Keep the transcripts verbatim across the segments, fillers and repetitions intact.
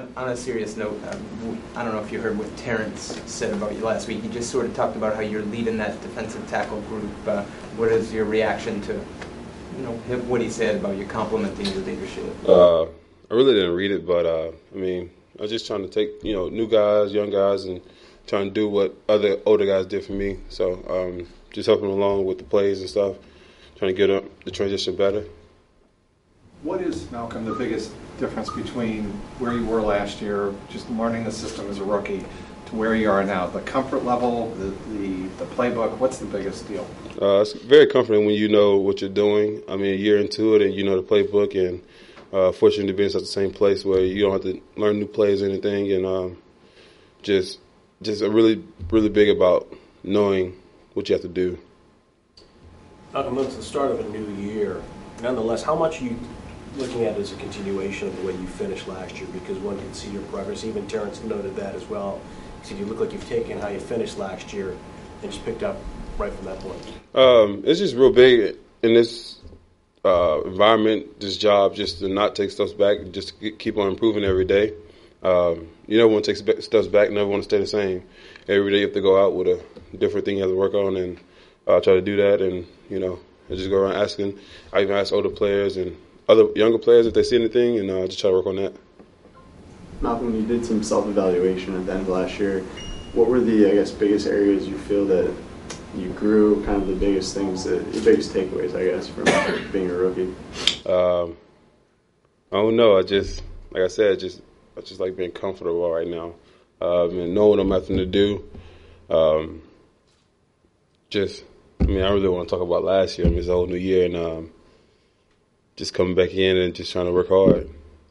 On, on a serious note, um, I don't know if you heard what Terrence said about you last week. He just sort of talked about how you're leading that defensive tackle group. Uh, what is your reaction to, you know, him, what he said about you complimenting your leadership? Uh, I really didn't read it, but uh, I mean, I was just trying to take, you know, new guys, young guys, and trying to do what other older guys did for me. So um, just helping along with the plays and stuff, trying to get up the transition better. What is, Malcolm, the biggest difference between where you were last year, just learning the system as a rookie, to where you are now? The comfort level, the the, the playbook, what's the biggest deal? Uh, it's very comforting when you know what you're doing. I mean, a year into it and you know the playbook, and uh, fortunate to be in such the same place where you don't have to learn new plays or anything, and um, just just really, really big about knowing what you have to do. Malcolm, it's the start of a new year. Nonetheless, how much are you looking at it as a continuation of the way you finished last year? Because one can see your progress. Even Terrence noted that as well. He said you look like you've taken how you finished last year and just picked up right from that point. Um, it's just real big in this uh, environment, this job, just to not take steps back, just to keep on improving every day. Um, you never want to take steps back, never want to stay the same. Every day you have to go out with a different thing you have to work on, and uh, try to do that. And, you know, I just go around asking. I even ask older players and other younger players if they see anything, and uh, just try to work on that. Malcolm, you did some self-evaluation at the end of last year. What were the, I guess, biggest areas you feel that you grew, kind of the biggest things, that, the biggest takeaways, I guess, from being a rookie? Um, I don't know. I just, like I said, just I just like being comfortable right now, um, and knowing what I'm having to do. Um, just, I mean, I really want to talk about last year. I mean, it's a whole new year, and um, just coming back in and just trying to work hard.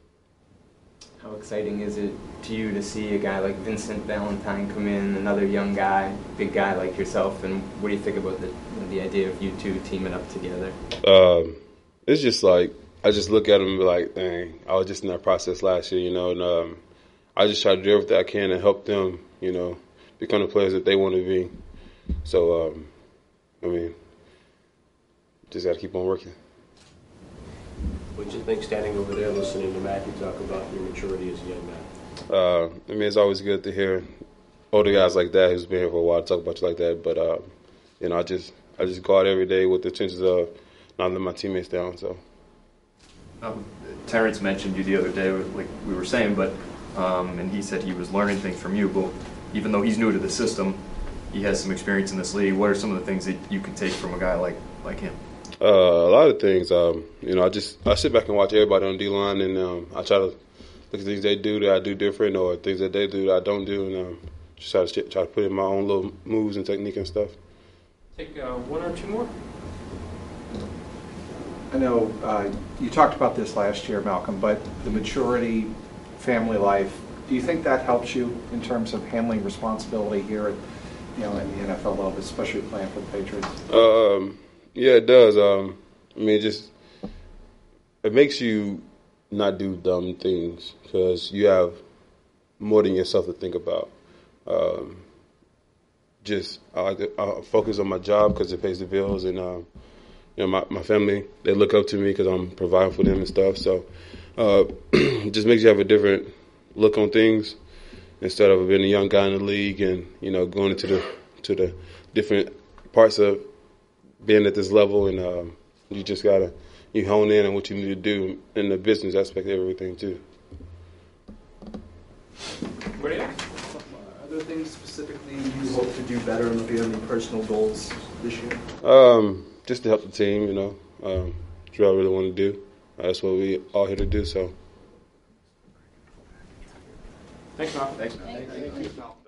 How exciting is it to you to see a guy like Vincent Valentine come in, another young guy, big guy like yourself, and what do you think about the the idea of you two teaming up together? Um, it's just like, I just look at him and be like, dang, I was just in that process last year, you know, and um, I just try to do everything I can and help them, you know, become the players that they want to be. So, um, I mean, just got to keep on working. What do you think standing over there listening to Matthew talk about your maturity as a young man? Uh, I mean, it's always good to hear older guys like that who's been here for a while talk about you like that. But, uh, you know, I just I just go out every day with the intentions of not letting my teammates down. So, um, Terrence mentioned you the other day, like we were saying, but um, and he said he was learning things from you. But even though he's new to the system, he has some experience in this league. What are some of the things that you can take from a guy like like him? Uh, a lot of things. Um, you know, I just I sit back and watch everybody on D-line, and um, I try to look at things they do that I do different, or things that they do that I don't do, and um, just try to try to put in my own little moves and technique and stuff. Take uh, one or two more. I know uh, you talked about this last year, Malcolm, but the maturity, family life, do you think that helps you in terms of handling responsibility here at, you know, in the N F L level, especially playing for the Patriots? Um, yeah, it does. Um, I mean, it just it makes you not do dumb things because you have more than yourself to think about. Um, just I like to I focus on my job because it pays the bills, and um, you know, my my family, they look up to me because I'm providing for them and stuff. So uh, it just makes you have a different look on things instead of being a young guy in the league and, you know, going into the to the different parts of being at this level, and um, you just gotta you hone in on what you need to do in the business aspect of everything too. Are there things specifically you hope to do better, and if you have any personal goals this year? Um, just to help the team, you know. Um, that's what I really want to do. Uh, that's what we all here to do. So. Thanks, Malcolm. Thanks, Malcolm. Thank you.